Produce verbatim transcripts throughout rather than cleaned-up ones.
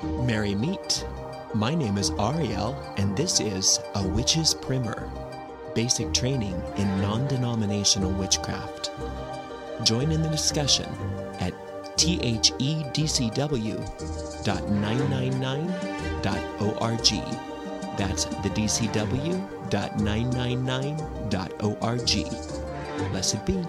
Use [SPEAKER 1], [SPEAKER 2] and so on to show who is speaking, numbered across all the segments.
[SPEAKER 1] Merry meet. My name is Ariel, and this is A Witch's Primer, basic training in non-denominational witchcraft. Join in the discussion at thedcw dot nine nine nine dot org. That's the d c w dot nine nine nine dot org. Blessed be.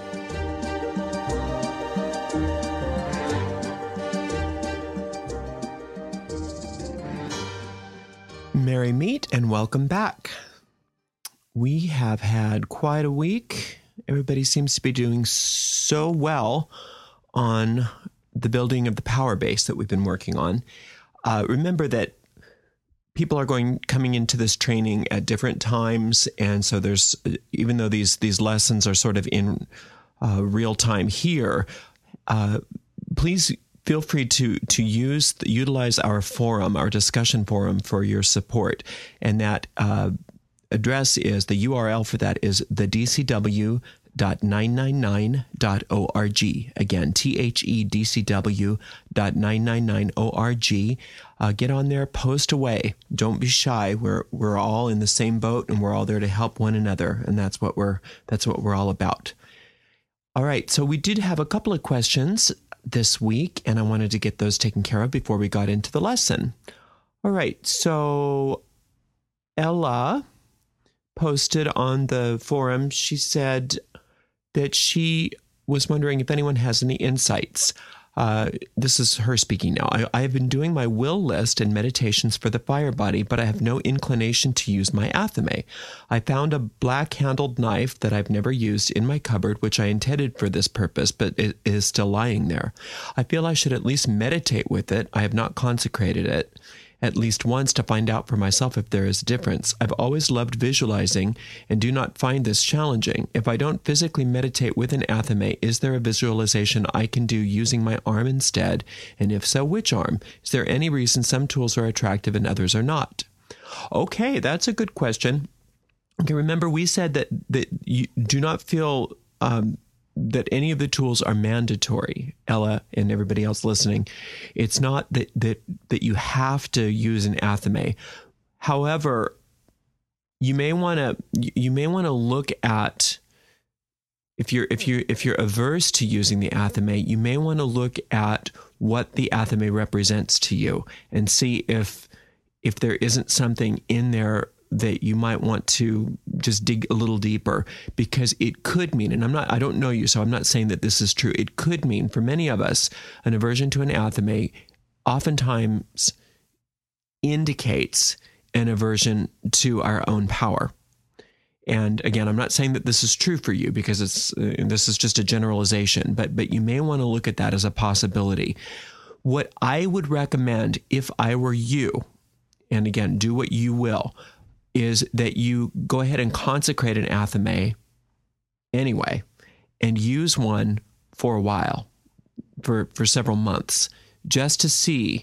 [SPEAKER 1] Merry meet and welcome back. We have had quite a week. Everybody seems to be doing so well on the building of the power base that we've been working on. Uh, remember that people are going coming into this training at different times, and so there's even though these these lessons are sort of in uh, real time here, uh, please feel free to to use utilize our forum, our discussion forum, for your support, and that uh, address is the U R L for that is the d c w dot nine nine nine dot org. Again, T H E D C W dot nine nine nine org. Uh, get on there, post away. Don't be shy. We're we're all in the same boat, and we're all there to help one another, and that's what we're that's what we're all about. All right, so we did have a couple of questions this week, and I wanted to get those taken care of before we got into the lesson. All right, so Ella posted on the forum. She said that she was wondering if anyone has any insights. Uh, this is her speaking now. I, I have been doing my will list and meditations for the fire body, but I have no inclination to use my athame. I found a black-handled knife that I've never used in my cupboard, which I intended for this purpose, but it is still lying there. I feel I should at least meditate with it. I have not consecrated it at least once to find out for myself if there is a difference. I've always loved visualizing and do not find this challenging. If I don't physically meditate with an athame, is there a visualization I can do using my arm instead? And if so, which arm? Is there any reason some tools are attractive and others are not? Okay, that's a good question. Okay, remember we said that, that you do not feel um, that any of the tools are mandatory, Ella and everybody else listening. It's not that that that you have to use an athame. However, you may want to you may want to look at if you're if you if you're averse to using the athame, you may want to look at what the athame represents to you and see if if there isn't something in there that you might want to just dig a little deeper, because it could mean, and I'm not, I don't know you, so I'm not saying that this is true. It could mean for many of us, an aversion to an athame oftentimes indicates an aversion to our own power. And again, I'm not saying that this is true for you, because it's uh, this is just a generalization, but but you may want to look at that as a possibility. What I would recommend if I were you, and again, do what you will, is that you go ahead and consecrate an athame anyway, and use one for a while, for, for several months, just to see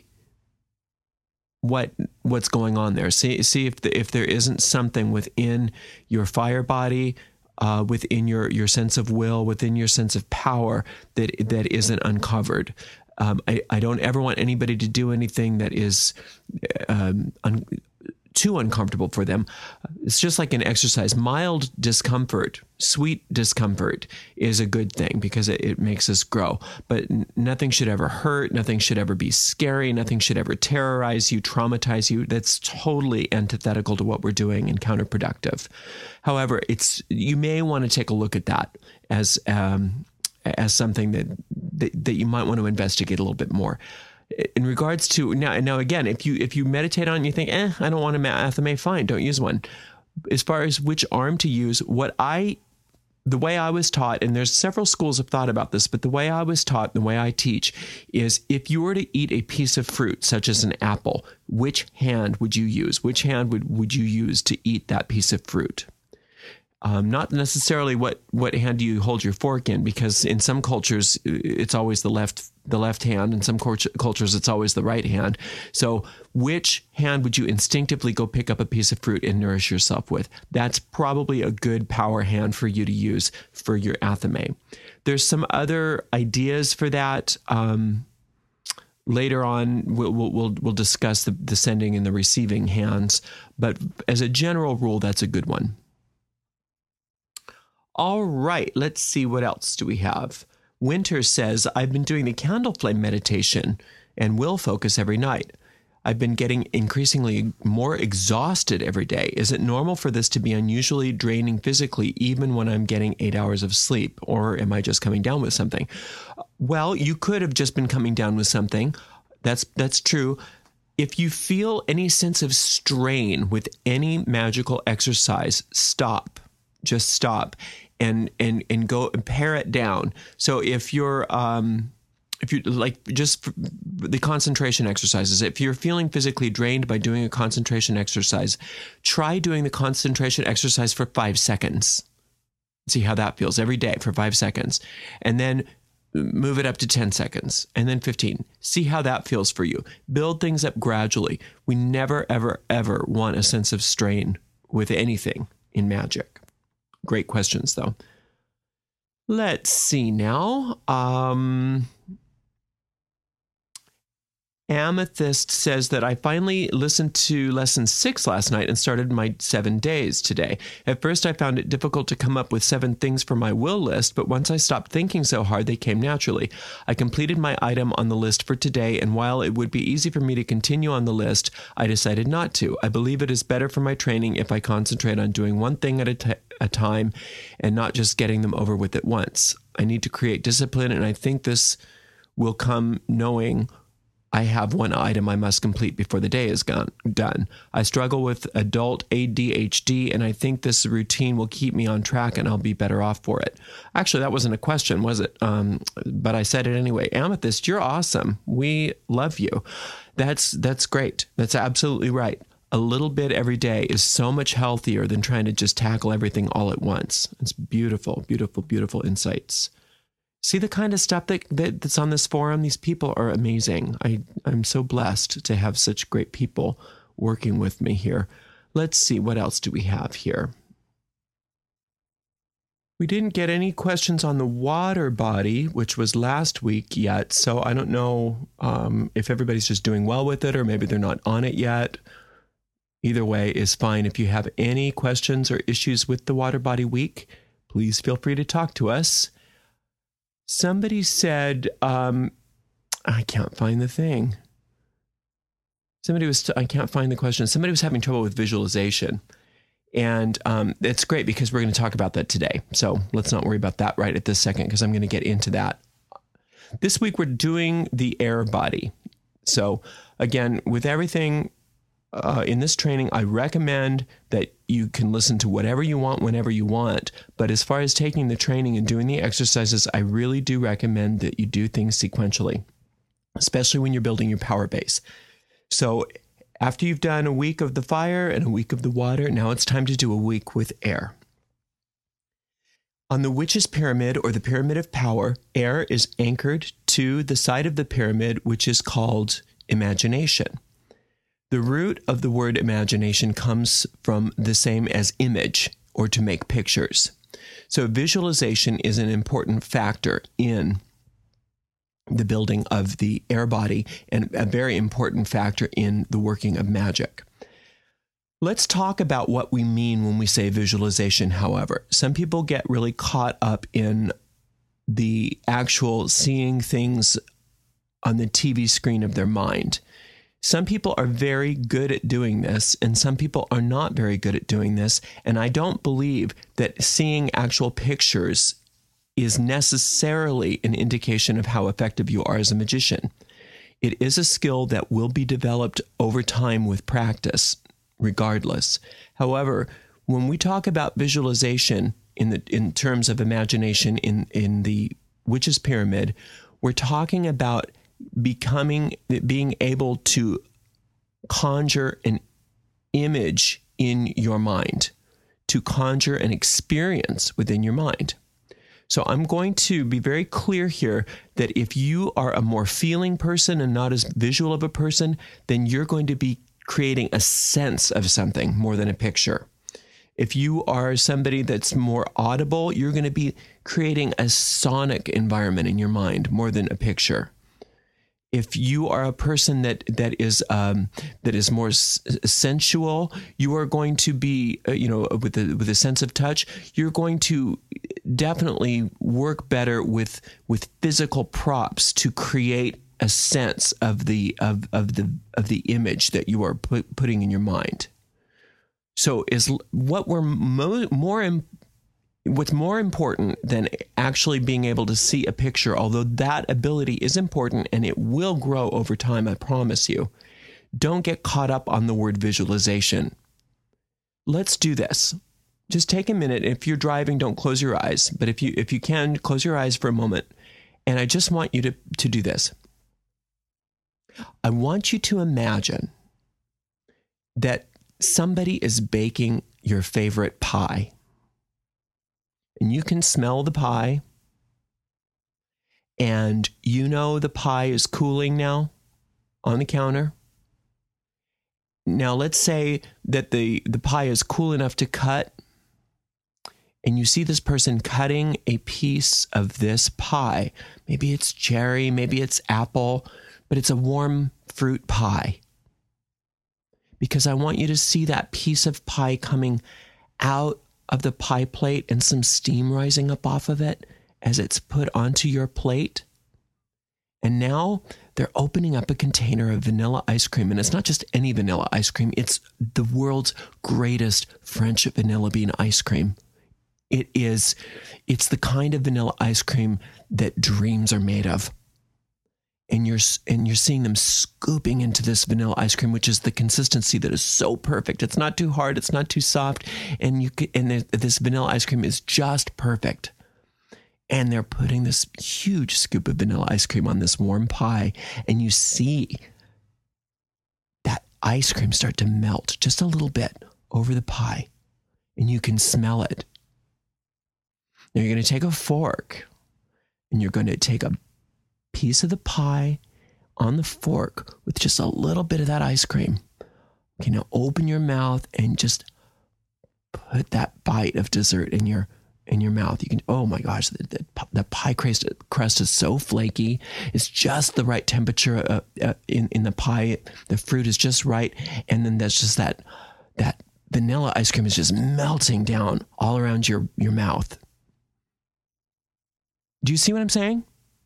[SPEAKER 1] what what's going on there. See see if the, if there isn't something within your fire body, uh, within your your sense of will, within your sense of power that that isn't uncovered. Um, I I don't ever want anybody to do anything that is um, un- too uncomfortable for them. It's just like an exercise. Mild discomfort, sweet discomfort is a good thing because it, it makes us grow. But n- nothing should ever hurt. Nothing should ever be scary. Nothing should ever terrorize you, traumatize you. That's totally antithetical to what we're doing and counterproductive. However, it's you may want to take a look at that as um, as something that, that that you might want to investigate a little bit more. In regards to now, now again, if you if you meditate on it and you think, eh, I don't want an athame, fine, don't use one. As far as which arm to use, what I, the way I was taught, and there's several schools of thought about this, but the way I was taught, the way I teach, is if you were to eat a piece of fruit, such as an apple, which hand would you use? Which hand would, would you use to eat that piece of fruit? Um, not necessarily what, what hand do you hold your fork in, because in some cultures it's always the left the left hand. In some cultures it's always the right hand. So which hand would you instinctively go pick up a piece of fruit and nourish yourself with? That's probably a good power hand for you to use for your athame. There's some other ideas for that. Um, Later on, we'll, we'll, we'll discuss the, the sending and the receiving hands. But as a general rule, that's a good one. All right, let's see, what else do we have? Winter says, I've been doing the candle flame meditation and will focus every night. I've been getting increasingly more exhausted every day. Is it normal for this to be unusually draining physically, even when I'm getting eight hours of sleep? Or am I just coming down with something? Well, you could have just been coming down with something. That's, that's true. If you feel any sense of strain with any magical exercise, stop. Just stop and, and, and go and pare it down. So if you're, um, if you like just the concentration exercises, if you're feeling physically drained by doing a concentration exercise, try doing the concentration exercise for five seconds. See how that feels every day for five seconds. And then move it up to ten seconds and then fifteen. See how that feels for you. Build things up gradually. We never, ever, ever want a sense of strain with anything in magic. Great questions, though. Let's see now. Um... Amethyst says that I finally listened to lesson six last night and started my seven days today. At first, I found it difficult to come up with seven things for my will list, but once I stopped thinking so hard, they came naturally. I completed my item on the list for today, and while it would be easy for me to continue on the list, I decided not to. I believe it is better for my training if I concentrate on doing one thing at a, t- a time and not just getting them over with at once. I need to create discipline, and I think this will come knowing I have one item I must complete before the day is gone, done. I struggle with adult A D H D, and I think this routine will keep me on track and I'll be better off for it. Actually, that wasn't a question, was it? Um, but I said it anyway. Amethyst, you're awesome. We love you. That's, that's great. That's absolutely right. A little bit every day is so much healthier than trying to just tackle everything all at once. It's beautiful, beautiful, beautiful insights. See the kind of stuff that, that that's on this forum? These people are amazing. I, I'm so blessed to have such great people working with me here. Let's see, what else do we have here? We didn't get any questions on the water body, which was last week yet. So I don't know um, if everybody's just doing well with it or maybe they're not on it yet. Either way is fine. If you have any questions or issues with the water body week, please feel free to talk to us. Somebody said, um, I can't find the thing. Somebody was, t- I can't find the question. Somebody was having trouble with visualization. And um, it's great because we're going to talk about that today. So let's not worry about that right at this second because I'm going to get into that. This week, we're doing the air body. So again, with everything uh, in this training, I recommend that you can listen to whatever you want, whenever you want. But as far as taking the training and doing the exercises, I really do recommend that you do things sequentially, especially when you're building your power base. So after you've done a week of the fire and a week of the water, now it's time to do a week with air. On the witch's pyramid, or the pyramid of power, air is anchored to the side of the pyramid, which is called imagination. The root of the word imagination comes from the same as image, or to make pictures. So visualization is an important factor in the building of the air body and a very important factor in the working of magic. Let's talk about what we mean when we say visualization, however. Some people get really caught up in the actual seeing things on the T V screen of their mind. Some people are very good at doing this, and some people are not very good at doing this. And I don't believe that seeing actual pictures is necessarily an indication of how effective you are as a magician. It is a skill that will be developed over time with practice, regardless. However, when we talk about visualization in the in terms of imagination in, in the witch's pyramid, we're talking about becoming, being able to conjure an image in your mind, to conjure an experience within your mind. So I'm going to be very clear here that if you are a more feeling person and not as visual of a person, then you're going to be creating a sense of something more than a picture. If you are somebody that's more audible, you're going to be creating a sonic environment in your mind more than a picture. If you are a person that that is um, that is more s- sensual, you are going to be, uh, you know, with a with a sense of touch. You're going to definitely work better with with physical props to create a sense of the of of the of the image that you are put, putting in your mind. So, is what we're mo- more im- what's more important than actually being able to see a picture, although that ability is important and it will grow over time, I promise you. Don't get caught up on the word visualization. Let's do this. Just take a minute. If you're driving, don't close your eyes. But if you if you can, close your eyes for a moment. And I just want you to, to do this. I want you to imagine that somebody is baking your favorite pie. And you can smell the pie, and you know the pie is cooling now on the counter. Now, let's say that the, the pie is cool enough to cut, and you see this person cutting a piece of this pie. Maybe it's cherry, maybe it's apple, but it's a warm fruit pie. Because I want you to see that piece of pie coming out of the pie plate and some steam rising up off of it as it's put onto your plate. And now they're opening up a container of vanilla ice cream. And it's not just any vanilla ice cream. It's the world's greatest French vanilla bean ice cream. It is, it's the kind of vanilla ice cream that dreams are made of. And you're and you're seeing them scooping into this vanilla ice cream, which is the consistency that is so perfect. It's not too hard, it's not too soft, and you can, and this vanilla ice cream is just perfect. And they're putting this huge scoop of vanilla ice cream on this warm pie, and you see that ice cream start to melt just a little bit over the pie, and you can smell it. Now you're going to take a fork, and you're going to take a piece of the pie on the fork with just a little bit of that ice cream. Okay, now open your mouth and just put that bite of dessert in your in your mouth. You can, oh my gosh, the, the, the pie crust, crust is so flaky. It's just the right temperature uh, uh, in, in the pie. The fruit is just right. And then there's just that, that vanilla ice cream is just melting down all around your, your mouth. Do you see what I'm saying?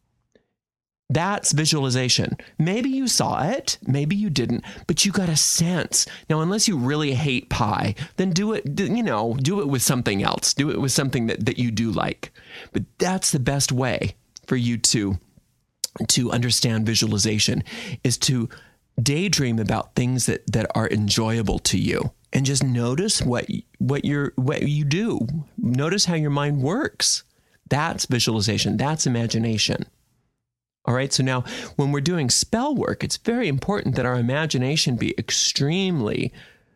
[SPEAKER 1] That's visualization. Maybe you saw it, maybe you didn't, but you got a sense. Now, unless you really hate pie, then do it, you know, do it with something else. Do it with something that, that you do like. But that's the best way for you to, to understand visualization, is to daydream about things that, that are enjoyable to you. And just notice what, what, you're, what you do. Notice how your mind works. That's visualization. That's imagination. All right, so now when we're doing spell work, it's very important that our imagination be extremely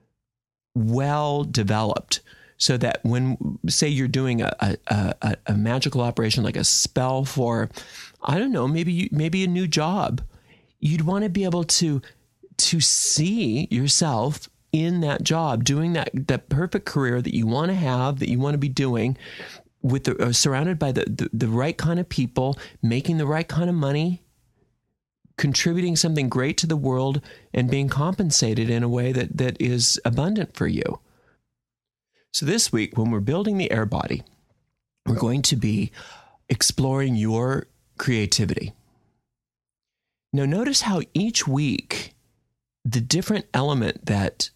[SPEAKER 1] well developed, so that when, say, you're doing a, a, a, a magical operation like a spell for, I don't know, maybe you, maybe a new job, you'd want to be able to to see yourself in that job, doing that that perfect career that you want to have, that you want to be doing, with the, uh, surrounded by the, the, the right kind of people, making the right kind of money, contributing something great to the world, and being compensated in a way that, that is abundant for you. So this week, when we're building the air body, we're going to be exploring your creativity. Now, notice how each week, the different element that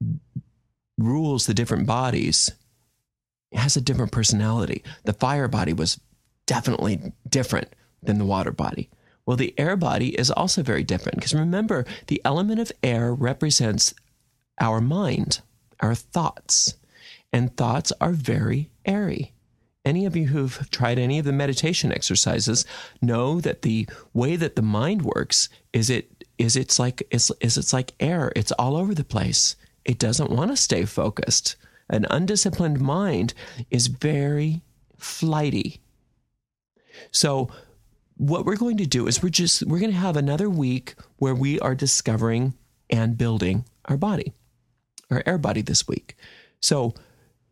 [SPEAKER 1] rules the different bodies has a different personality. The fire body was definitely different than the water body. Well, the air body is also very different, because remember, the element of air represents our mind, our thoughts, and thoughts are very airy. Any of you who've tried any of the meditation exercises know that the way that the mind works is it is it's like is, is it's like air. It's all over the place. It doesn't want to stay focused. An undisciplined mind is very flighty. So what we're going to do is we're just, we're going to have another week where we are discovering and building our body, our air body this week. So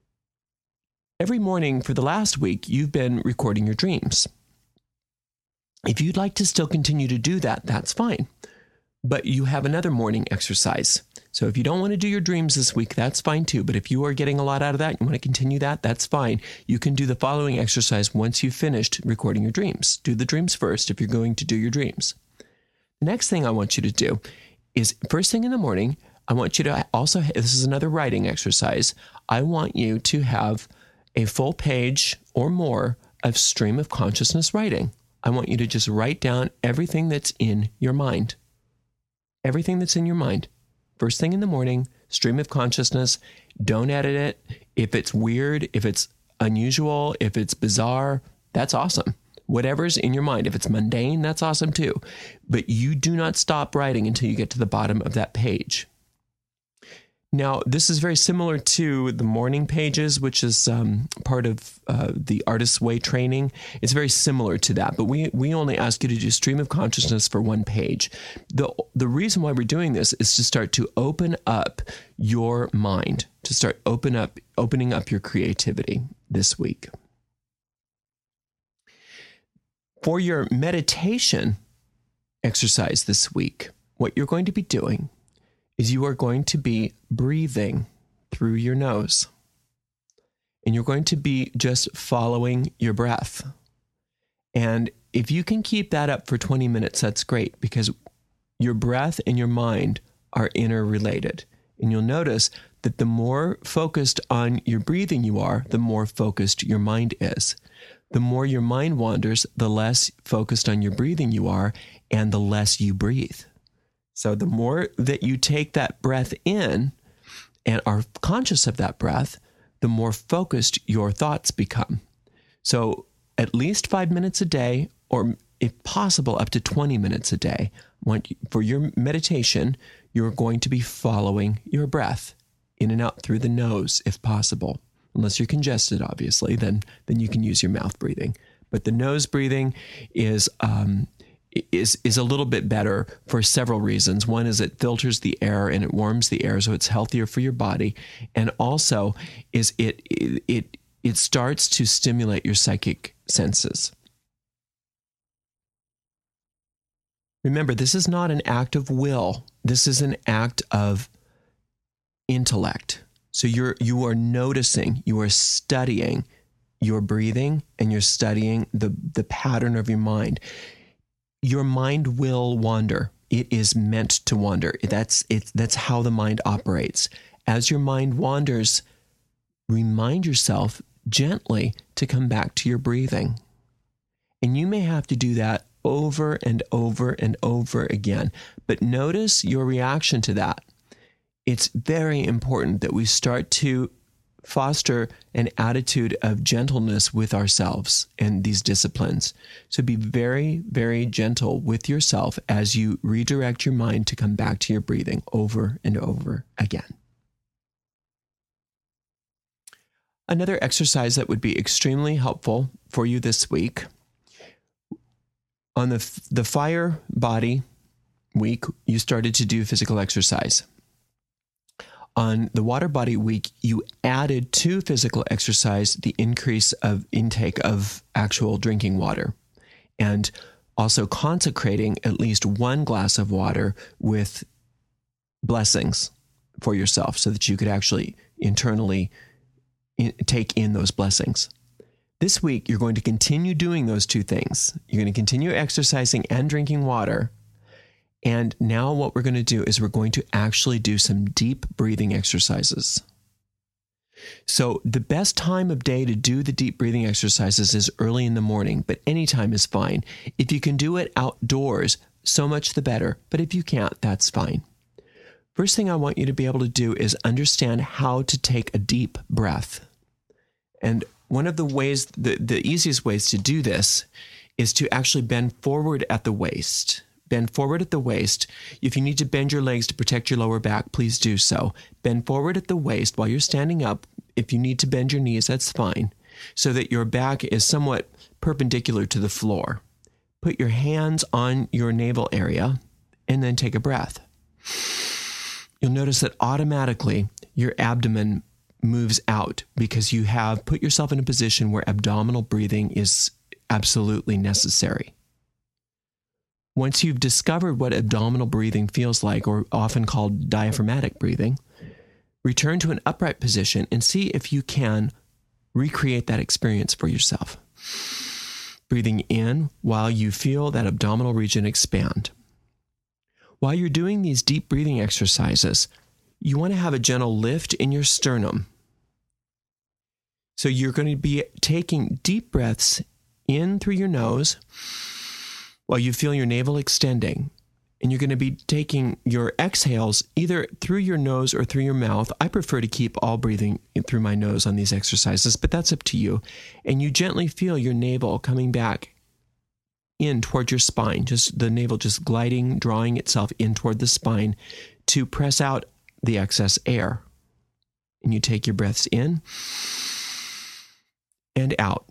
[SPEAKER 1] every morning for the last week, you've been recording your dreams. If you'd like to still continue to do that, that's fine. But you have another morning exercise. So if you don't want to do your dreams this week, that's fine too. But if you are getting a lot out of that, you want to continue that, that's fine. You can do the following exercise once you've finished recording your dreams. Do the dreams first if you're going to do your dreams. The next thing I want you to do is first thing in the morning, I want you to also, this is another writing exercise. I want you to have a full page or more of stream of consciousness writing. I want you to just write down everything that's in your mind. Everything that's in your mind. First thing in the morning, stream of consciousness. Don't edit it. If it's weird, if it's unusual, if it's bizarre, that's awesome. Whatever's in your mind. If it's mundane, that's awesome too. But you do not stop writing until you get to the bottom of that page. Now, this is very similar to the morning pages, which is um, part of uh, the Artist's Way training. It's very similar to that, but we we only ask you to do stream of consciousness for one page. The, the reason why we're doing this is to start to open up your mind, to start open up, opening up your creativity this week. For your meditation exercise this week, what you're going to be doing is you are going to be breathing through your nose. And you're going to be just following your breath. And if you can keep that up for twenty minutes, that's great, because your breath and your mind are interrelated. And you'll notice that the more focused on your breathing you are, the more focused your mind is. The more your mind wanders, the less focused on your breathing you are, and the less you breathe. So the more that you take that breath in and are conscious of that breath, the more focused your thoughts become. So at least five minutes a day, or if possible, up to twenty minutes a day, for your meditation, you're going to be following your breath in and out through the nose, if possible. Unless you're congested, obviously, then, then you can use your mouth breathing. But the nose breathing is... Um, is is a little bit better for several reasons. One is it filters the air and it warms the air, so it's healthier for your body. And also is it it it, it starts to stimulate your psychic senses. Remember, this is not an act of will. This is an act of intellect. So you're you are noticing, you are studying your breathing, and you're studying the the pattern of your mind. Your mind will wander. It is meant to wander. That's it. That's how the mind operates. As your mind wanders, remind yourself gently to come back to your breathing. And you may have to do that over and over and over again. But notice your reaction to that. It's very important that we start to foster an attitude of gentleness with ourselves and these disciplines. So be very, very gentle with yourself as you redirect your mind to come back to your breathing over and over again. Another exercise that would be extremely helpful for you this week, on the, the fire body week, you started to do physical exercise. On the water body week, you added to physical exercise the increase of intake of actual drinking water, and also consecrating at least one glass of water with blessings for yourself so that you could actually internally in, take in those blessings. This week, you're going to continue doing those two things. You're going to continue exercising and drinking water. And now what we're going to do is we're going to actually do some deep breathing exercises. So the best time of day to do the deep breathing exercises is early in the morning, but any time is fine. If you can do it outdoors, so much the better. But if you can't, that's fine. First thing I want you to be able to do is understand how to take a deep breath. And one of the ways, the, the easiest ways to do this is to actually bend forward at the waist. Bend forward at the waist. If you need to bend your legs to protect your lower back, please do so. Bend forward at the waist while you're standing up. If you need to bend your knees, that's fine, so that your back is somewhat perpendicular to the floor. Put your hands on your navel area and then take a breath. You'll notice that automatically your abdomen moves out because you have put yourself in a position where abdominal breathing is absolutely necessary. once you've discovered what abdominal breathing feels like, or often called diaphragmatic breathing, return to an upright position and see if you can recreate that experience for yourself. Breathing in while you feel that abdominal region expand. While you're doing these deep breathing exercises, you want to have a gentle lift in your sternum. So you're going to be taking deep breaths in through your nose while you feel your navel extending. And you're going to be taking your exhales either through your nose or through your mouth. I prefer to keep all breathing through my nose on these exercises, but that's up to you. And you gently feel your navel coming back in toward your spine, just the navel just gliding, drawing itself in toward the spine to press out the excess air. And you take your breaths in and out.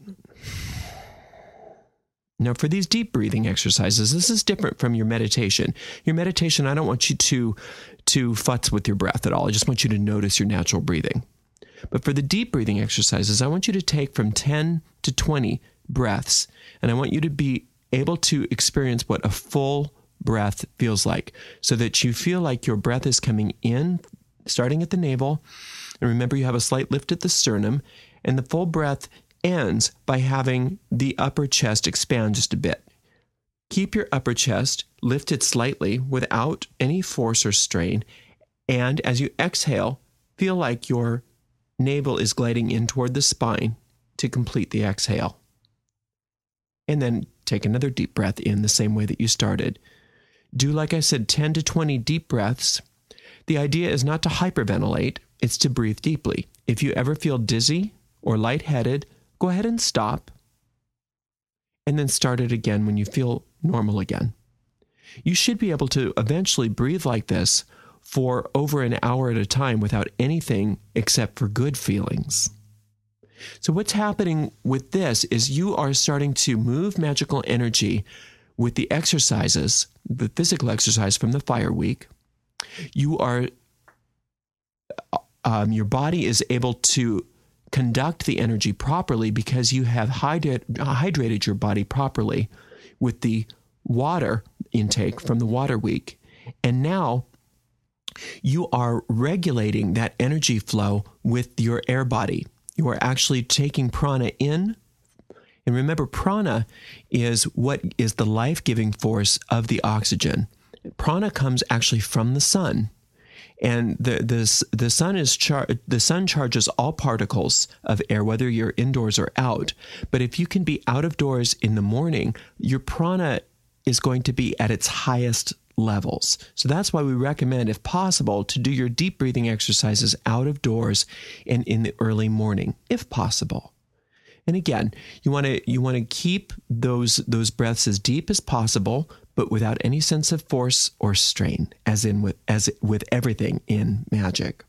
[SPEAKER 1] Now, for these deep breathing exercises, this is different from your meditation. Your meditation, I don't want you to, to futz with your breath at all. I just want you to notice your natural breathing. But for the deep breathing exercises, I want you to take from ten to twenty breaths, and I want you to be able to experience what a full breath feels like, so that you feel like your breath is coming in, starting at the navel, and remember you have a slight lift at the sternum, and the full breath ends by having the upper chest expand just a bit. Keep your upper chest lifted slightly without any force or strain, and as you exhale, feel like your navel is gliding in toward the spine to complete the exhale. And then take another deep breath in the same way that you started. Do, like I said, ten to twenty deep breaths. The idea is not to hyperventilate, it's to breathe deeply. If you ever feel dizzy or lightheaded, go ahead and stop, and then start it again when you feel normal again. You should be able to eventually breathe like this for over an hour at a time without anything except for good feelings. So what's happening with this is you are starting to move magical energy with the exercises, the physical exercise from the fire week. You are, um, your body is able to conduct the energy properly because you have hydra- hydrated your body properly with the water intake from the water week. And now you are regulating that energy flow with your air body. You are actually taking prana in. And remember, prana is what is the life-giving force of the oxygen. Prana comes actually from the sun. And the the the sun is char- the sun charges all particles of air, whether you're indoors or out. But if you can be out of doors in the morning, your prana is going to be at its highest levels. So that's why we recommend, if possible, to do your deep breathing exercises out of doors and in the early morning, if possible. And again, you want to you want to keep those those breaths as deep as possible, but without any sense of force or strain, as in with as with everything in magic.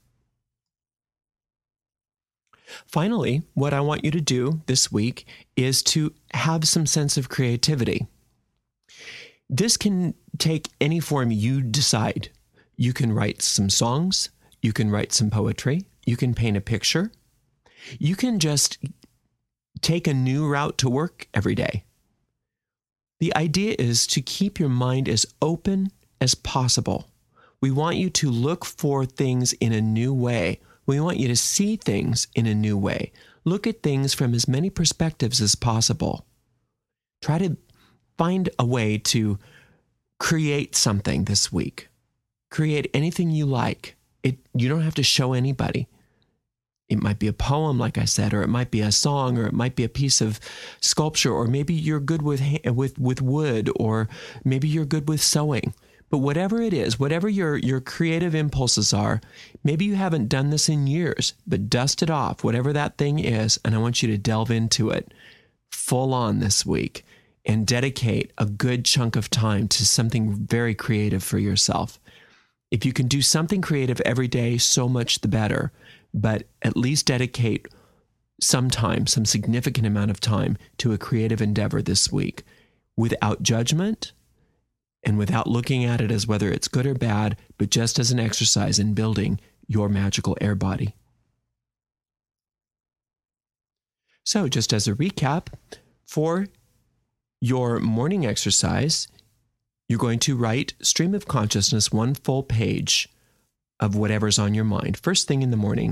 [SPEAKER 1] Finally, what I want you to do this week is to have some sense of creativity. This can take any form you decide. You can write some songs, you can write some poetry, you can paint a picture, you can just take a new route to work every day. The idea is to keep your mind as open as possible. We want you to look for things in a new way. We want you to see things in a new way. Look at things from as many perspectives as possible. Try to find a way to create something this week. Create anything you like. It, you don't have to show anybody. It might be a poem, like I said, or it might be a song, or it might be a piece of sculpture, or maybe you're good with with with wood, or maybe you're good with sewing. But whatever it is, whatever your, your creative impulses are, maybe you haven't done this in years, but dust it off, whatever that thing is, and I want you to delve into it full on this week and dedicate a good chunk of time to something very creative for yourself. If you can do something creative every day, so much the better. But at least dedicate some time, some significant amount of time to a creative endeavor this week without judgment and without looking at it as whether it's good or bad, but just as an exercise in building your magical air body. So just as a recap, for your morning exercise, You're going to write stream of consciousness, one full page of whatever's on your mind, first thing in the morning.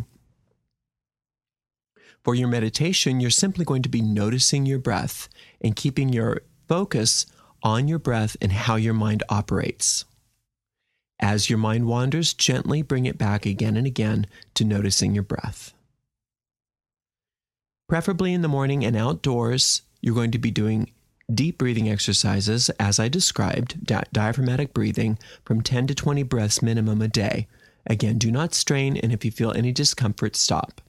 [SPEAKER 1] For your meditation, you're simply going to be noticing your breath and keeping your focus on your breath and how your mind operates. As your mind wanders, gently bring it back again and again to noticing your breath. Preferably in the morning and outdoors, you're going to be doing deep breathing exercises, as I described, di- diaphragmatic breathing from ten to twenty breaths minimum a day. Again, do not strain, and if you feel any discomfort, stop.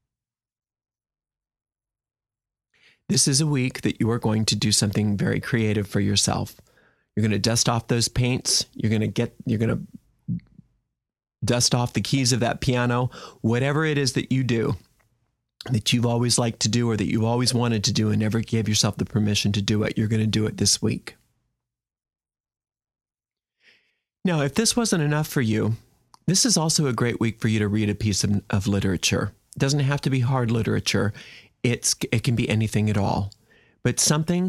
[SPEAKER 1] This is a week that you are going to do something very creative for yourself. You're going to dust off those paints. You're going to get, you're going to dust off the keys of that piano, whatever it is that you do that you've always liked to do or that you've always wanted to do and never gave yourself the permission to do it. You're going to do it this week. Now, if this wasn't enough for you, this is also a great week for you to read a piece of, of literature. It doesn't have to be hard literature. It's, it can be anything at all, but something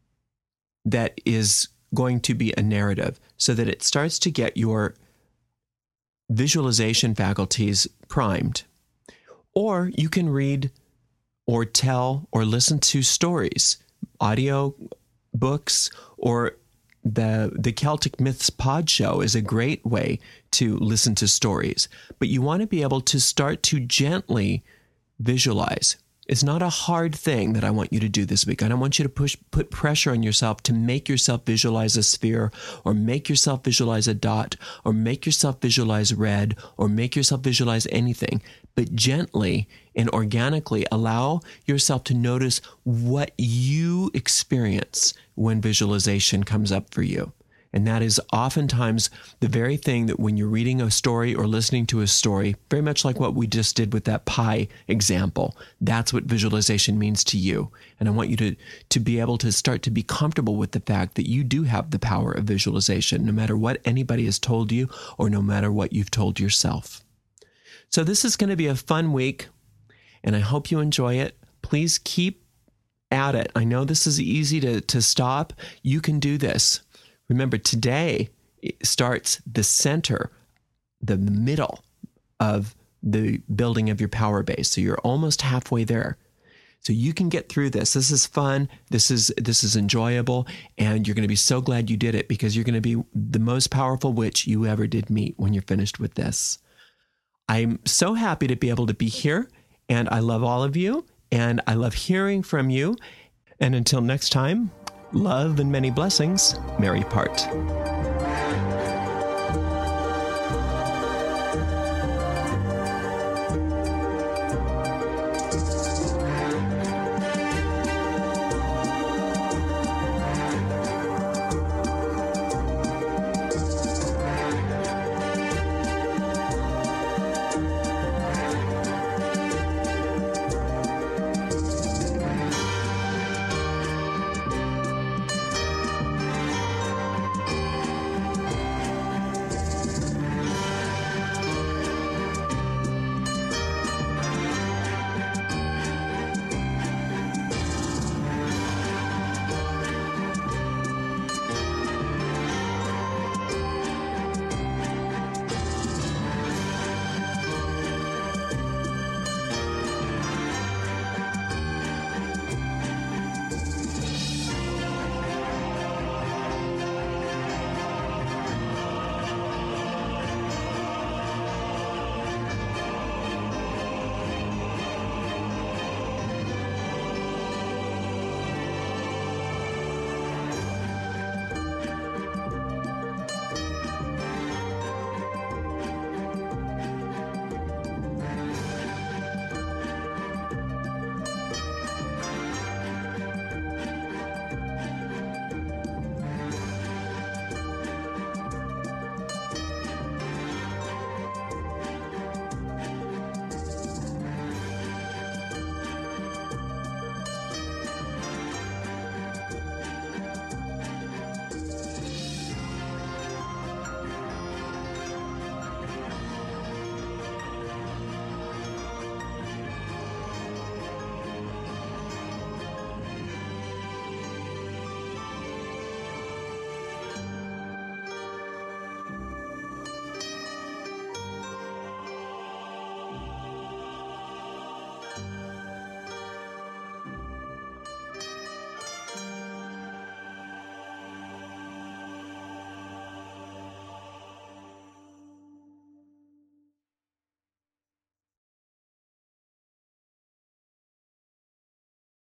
[SPEAKER 1] that is going to be a narrative so that it starts to get your visualization faculties primed. Or you can read or tell or listen to stories, audio books, or the the Celtic Myths Pod Show is a great way to listen to stories. But you want to be able to start to gently visualize. It's not a hard thing that I want you to do this week. I don't want you to push, put pressure on yourself to make yourself visualize a sphere or make yourself visualize a dot or make yourself visualize red or make yourself visualize anything. But gently and organically allow yourself to notice what you experience when visualization comes up for you. And that is oftentimes the very thing that when you're reading a story or listening to a story, very much like what we just did with that pie example, that's what visualization means to you. And I want you to, to be able to start to be comfortable with the fact that you do have the power of visualization, no matter what anybody has told you or no matter what you've told yourself. So this is going to be a fun week, and I hope you enjoy it. Please keep at it. I know this is easy to, to stop. You can do this. Remember, today starts the center, the middle of the building of your power base. So you're almost halfway there. So you can get through this. This is fun. This is this is enjoyable. And you're going to be so glad you did it because you're going to be the most powerful witch you ever did meet when you're finished with this. I'm so happy to be able to be here. And I love all of you. And I love hearing from you. And until next time, love and many blessings, Mary Part.